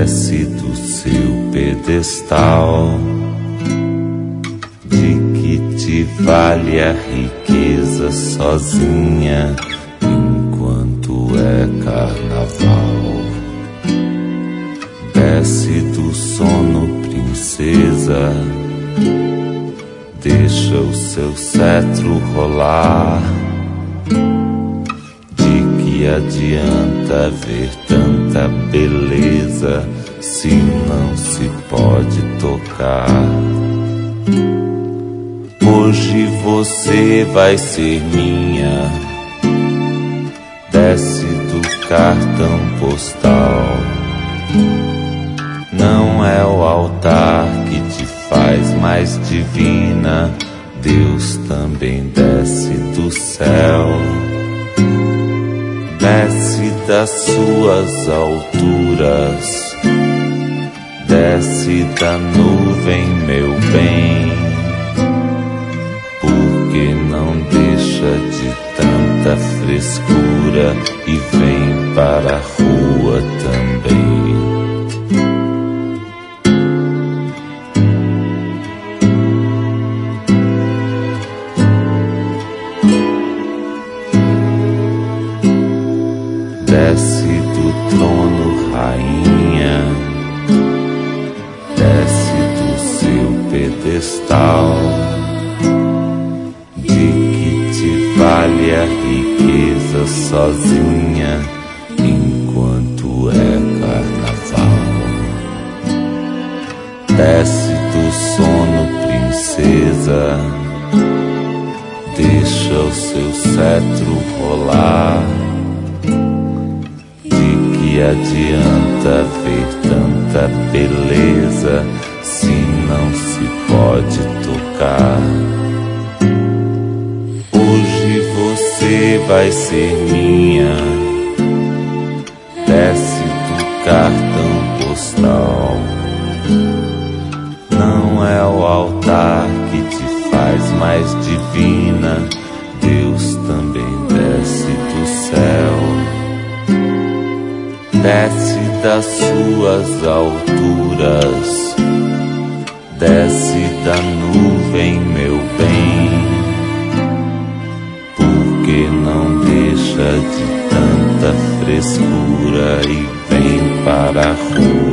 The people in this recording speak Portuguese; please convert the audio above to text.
desce do seu pedestal. De que te vale a riqueza sozinha enquanto é carnaval? Desce do sono, princesa, deixa o seu cetro rolar. De que adianta ver tanta beleza se não se pode tocar? Hoje você vai ser minha. Desce do cartão postal. Não é o altar que te faz mais divina, Deus também desce do céu. Desce das suas alturas, desce da nuvem, meu bem. Porque não deixa de tanta frescura e vem para a rua também. Desce do trono, rainha, desce do seu pedestal. De que te vale a riqueza sozinha enquanto é carnaval? Desce do sono, princesa, deixa o seu cetro rolar. Que adianta ver tanta beleza se não se pode tocar? Hoje você vai ser minha. Desce do cartão postal. Não é o altar que te faz mais divina, Deus também desce do céu. Desce das suas alturas, desce da nuvem, meu bem. Porque não deixa de tanta frescura e vem para a rua.